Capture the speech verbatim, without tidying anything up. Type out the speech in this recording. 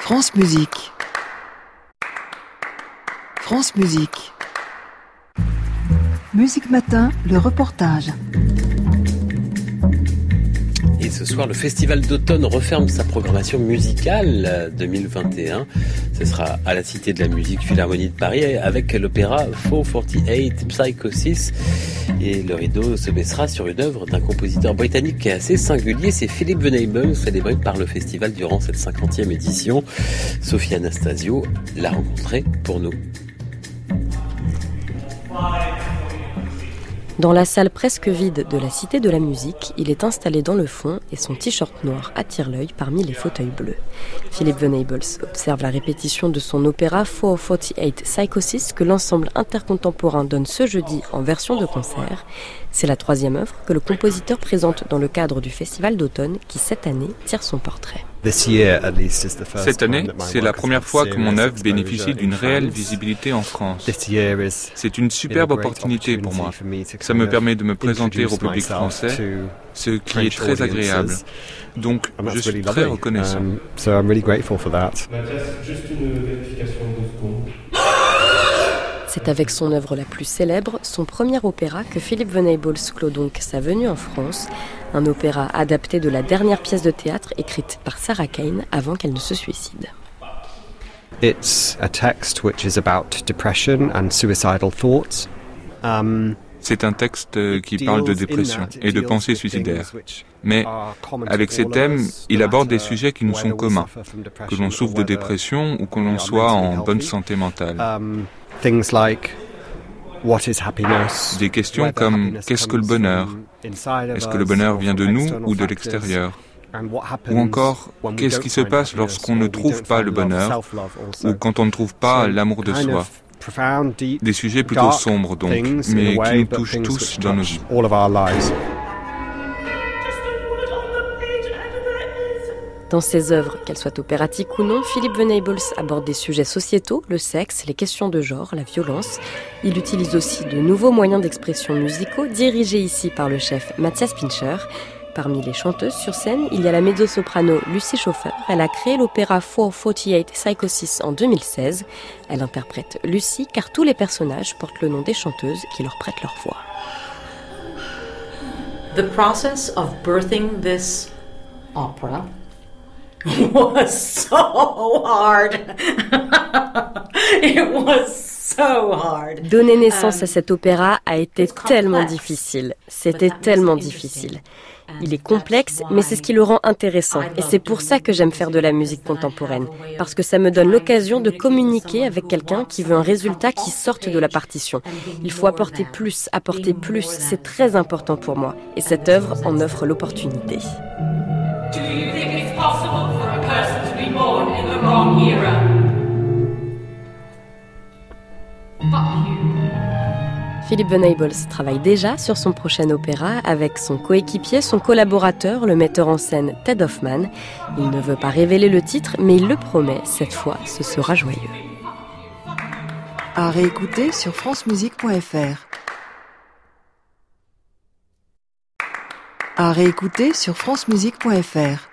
France Musique. France Musique. Musique Matin, le reportage. Et ce soir, le Festival d'automne referme sa programmation musicale deux mille vingt et un. Ce sera à la Cité de la Musique Philharmonie de Paris avec l'opéra quatre cent quarante-huit Psychosis. Et le rideau se baissera sur une œuvre d'un compositeur britannique qui est assez singulier. C'est Philip Venable, célébré par le festival durant cette cinquantième édition. Sophie Anastasio l'a rencontré pour nous. Dans la salle presque vide de la Cité de la Musique, il est installé dans le fond et son t-shirt noir attire l'œil parmi les fauteuils bleus. Philip Venables observe la répétition de son opéra quatre cent quarante-huit Psychosis que l'ensemble intercontemporain donne ce jeudi en version de concert. C'est la troisième œuvre que le compositeur présente dans le cadre du Festival d'automne qui, cette année, tire son portrait. Cette année, c'est la première fois que mon œuvre bénéficie d'une réelle visibilité en France. C'est une superbe opportunité pour moi. Ça me permet de me présenter au public français, ce qui est très agréable. Donc, je suis très reconnaissant. Juste une vérification de secondes. C'est avec son œuvre la plus célèbre, son premier opéra, que Philip Venables clôt donc sa venue en France. Un opéra adapté de la dernière pièce de théâtre écrite par Sarah Kane avant qu'elle ne se suicide. It's a text which is about depression and suicidal thoughts. Um, C'est un texte qui parle de dépression et de pensées suicidaires. Mais avec ces thèmes, il aborde des sujets qui nous sont communs, que l'on souffre de dépression ou que l'on soit en bonne santé mentale. Des questions comme « Qu'est-ce que le bonheur ? Est-ce que le bonheur vient de nous ou de l'extérieur ? Ou encore, qu'est-ce qui se passe lorsqu'on ne trouve pas le bonheur ou quand on ne trouve pas l'amour de soi ?» Des sujets plutôt sombres donc, mais qui nous touchent tous dans nos vies. Dans ses œuvres, qu'elles soient opératiques ou non, Philip Venables aborde des sujets sociétaux, le sexe, les questions de genre, la violence. Il utilise aussi de nouveaux moyens d'expression musicaux, dirigés ici par le chef Matthias Pincher. Parmi les chanteuses sur scène, il y a la mezzo-soprano Lucy Schoffer. Elle a créé l'opéra quatre cent quarante-huit Psychosis en deux mille seize. Elle interprète Lucy car tous les personnages portent le nom des chanteuses qui leur prêtent leur voix. The process of birthing this opera was so hard. It was so hard. Donner naissance à cet opéra a été tellement difficile. C'était tellement difficile. Il est complexe, mais c'est ce qui le rend intéressant. Et c'est pour ça que j'aime faire de la musique contemporaine. Parce que ça me donne l'occasion de communiquer avec quelqu'un qui veut un résultat qui sorte de la partition. Il faut apporter plus, apporter plus. C'est très important pour moi. Et cette œuvre en offre l'opportunité. Do you think it's possible for a person to be born in the wrong era? Fuck you. Philip Venables travaille déjà sur son prochain opéra avec son coéquipier, son collaborateur, le metteur en scène Ted Hoffman. Il ne veut pas révéler le titre, mais il le promet, cette fois, ce sera joyeux. À réécouter sur francemusique point fr. À réécouter sur francemusique point fr.